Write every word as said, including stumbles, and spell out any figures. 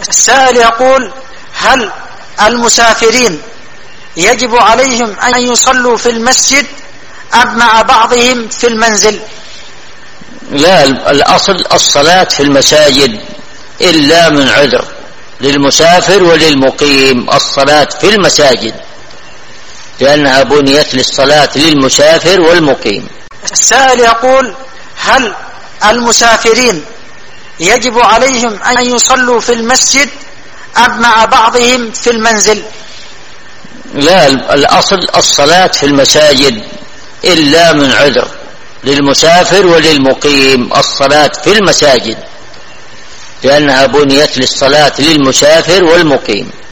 السائل يقول: هل المسافرين يجب عليهم أن يصلوا في المسجد أم مع بعضهم في المنزل؟ لا، الأصل الصلاة في المساجد إلا من عذر، للمسافر وللمقيم الصلاة في المساجد، لأنها بنيت للصلاة للمسافر والمقيم. السائل يقول: هل المسافرين يجب عليهم أن يصلوا في المسجد أم مع بعضهم في المنزل؟ لا، الأصل الصلاة في المساجد إلا من عذر، للمسافر وللمقيم الصلاة في المساجد، لأنها بنيت للصلاة للمسافر والمقيم.